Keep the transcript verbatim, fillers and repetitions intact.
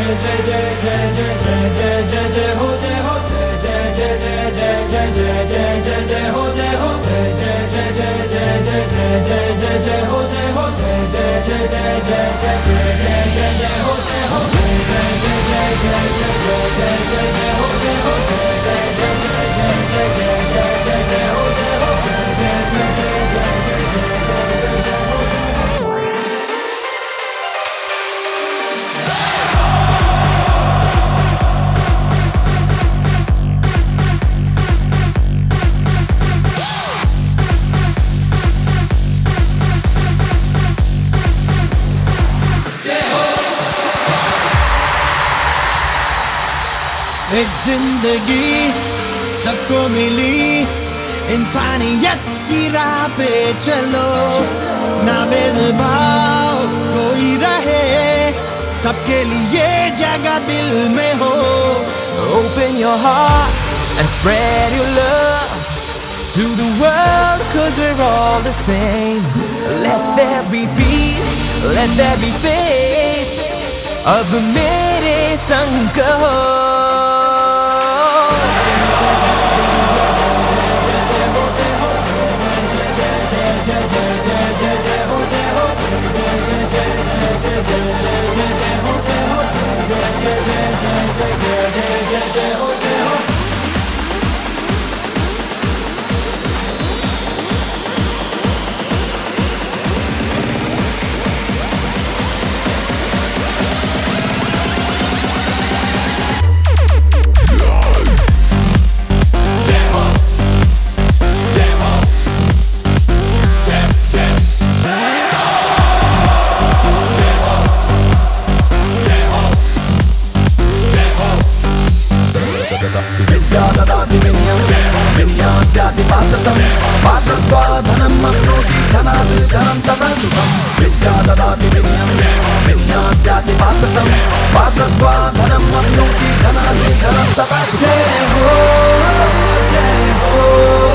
एक जिंदगी सबको मिली, इंसानियत की राह पे चलो, ना भेदभाव कोई रहे, सबके लिए जगह दिल में हो। Open your heart and spread your love to the world, cause we're all the same. Let there be peace, let there be faith, अब मेरे संग कहो। धनम अप्नोति धनात् धनं तथा सुखं विद्या ददाति विनयं विनयाद्याति पात्रतं पात्रत्वा धनम अप्नोति धनात् धनं तथा सुखं। जय हो जय हो